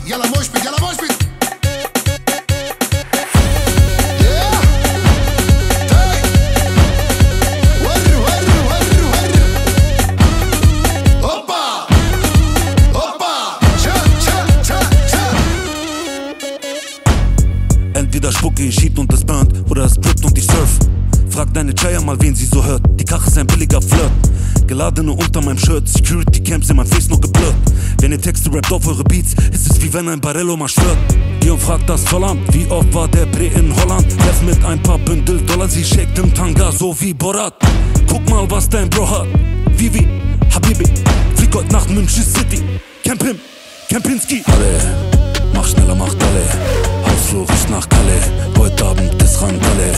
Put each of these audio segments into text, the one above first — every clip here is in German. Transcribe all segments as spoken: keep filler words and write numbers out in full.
يلا موش بيت يلا موش بيت Entweder Spucki schiebt und es burnt, oder es drippt und ich surf. Frag deine Chaya mal, wen sie so hört. Die Kache ist ein billiger Flirt. Geladene unter meinem Shirt, Security Camps in mein Face nur geblurrt. Wenn ihr Texte rappt auf eure Beats, ist es wie wenn ein Barello mal schwört. Geh und frag das Zollamt, wie oft war der Bre in Holland? Treff mit ein paar Bündel Dollar, sie shakt im Tanga, so wie Borat. Guck mal, was dein Bro hat. Vivi, Habibi, flieg heute Nacht München City. Camp him, Kempinski. Alle, mach schneller, mach alle. Hausflur riecht nach Kalle, heute Abend ist Randale.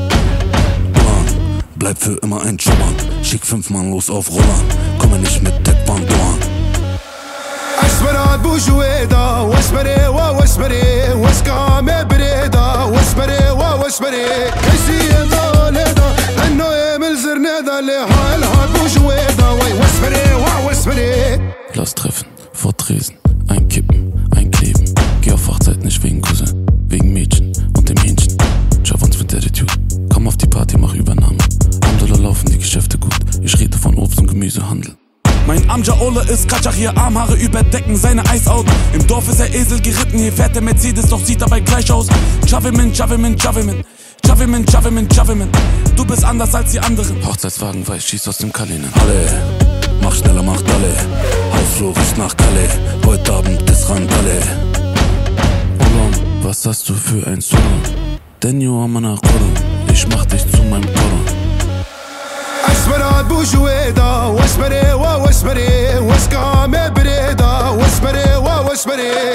Bleib für immer ein Jobbern, schick fünf Mann los auf Rollern, komme nicht mit Tech Van Dorn. اسمرات بوجويدا واسمري واسمري واسكامي بريدا واسمري واسمري كيسي دوليدا انه يمل زرنيدا اللي حالها بوجويدا واسمري واسمري. Lass treffen, vor Tresen, einkippen, einkleben. Geh auf Hochzeit nicht wegen Cousin, wegen Mädchen und dem Hähnchen. Schaff uns mit Attitude, komm auf die Party, mach Übernahme. Amdullah laufen die Geschäfte gut, ich rede von Obst- und Gemüsehandel. Mein Amja Ole ist Katschach, hier Armhaare überdecken seine Eishaut. Im Dorf ist der Esel geritten, hier fährt der Mercedes, doch sieht dabei gleich aus. Javimin, Javimin, Javimin, Javimin, Javimin, Javimin. Du bist anders als die anderen. Hochzeitswagen weiß, schießt aus dem Kalinen. Alle, mach schneller, macht alle. Hausflur riecht nach Kalle, heute Abend ist Randale. Olam, was hast du für ein Song? Denyo amana Koran, ich mach dich zu meinem Koran. اسمرات بوجويدا واسمري واسمري واسكامي بريدا واسمري واسمري